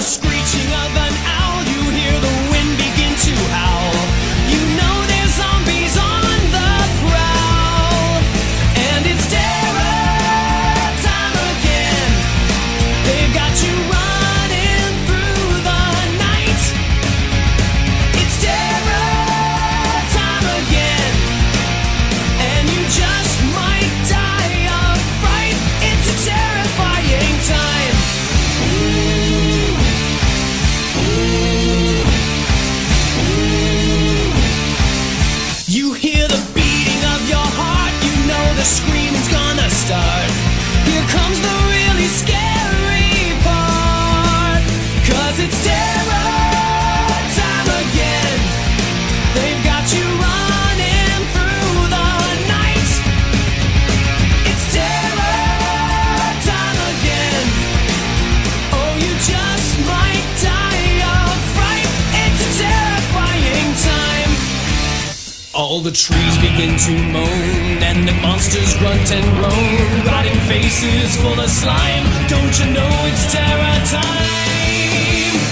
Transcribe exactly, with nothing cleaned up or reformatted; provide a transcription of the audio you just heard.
screeching of an owl. You hear the wind begin to howl. You know there's zombies on the prowl. And it's terror time again. They've got you running through the night. It's terror time again. And you just might die of fright. It's a terrifying time. You hear the beating of your heart. You know the screaming's gonna start. Here comes the really scary part. Cause it's terror time again. They've got you running through the night. It's terror time again. Oh, you just might die of fright. It's a terrifying time. All the trees begin to moan, and the monsters grunt and groan. Rotting faces full of slime. Don't you know it's terror time?